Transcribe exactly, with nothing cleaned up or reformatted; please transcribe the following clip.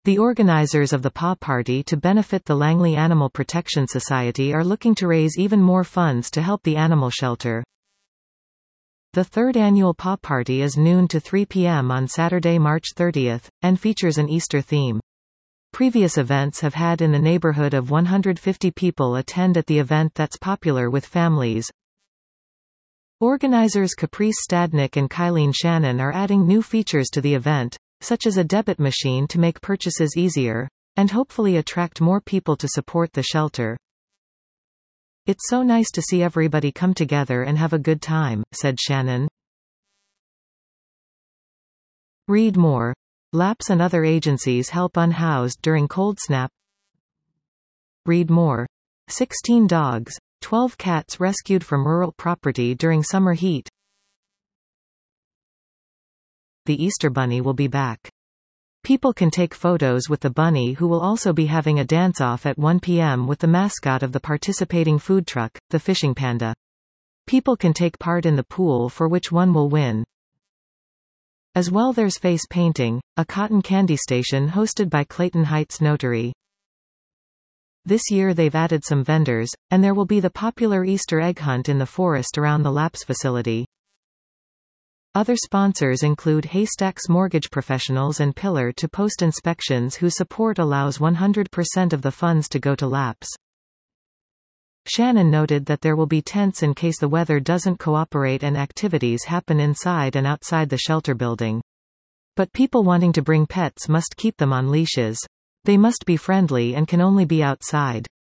The organizers of the Paw Party to benefit the Langley Animal Protection Society are looking to raise even more funds to help the animal shelter. The third annual Paw Party is noon to three p m on Saturday, March thirtieth, and features an Easter theme. Previous events have had in the neighborhood of one hundred fifty people attend at the event that's popular with families. Organizers Caprice Stadnick and Kylene Shannon are adding new features to the event, such as a debit machine to make purchases easier, and hopefully attract more people to support the shelter. "It's so nice to see everybody come together and have a good time," said Shannon. Read more. LAPS and other agencies help unhoused during cold snap. Read more. sixteen dogs, twelve cats rescued from rural property during summer heat. The Easter Bunny will be back. People can take photos with the bunny, who will also be having a dance-off at one p m with the mascot of the participating food truck, the Fishing Panda. People can take part in the pool for which one will win. As well, there's face painting, a cotton candy station hosted by Clayton Heights Notary. This year they've added some vendors, and there will be the popular Easter egg hunt in the forest around the LAPS facility. Other sponsors include Haystacks Mortgage Professionals and Pillar to Post Inspections, whose support allows one hundred percent of the funds to go to LAPS. Shannon noted that there will be tents in case the weather doesn't cooperate and activities happen inside and outside the shelter building. But people wanting to bring pets must keep them on leashes. They must be friendly and can only be outside.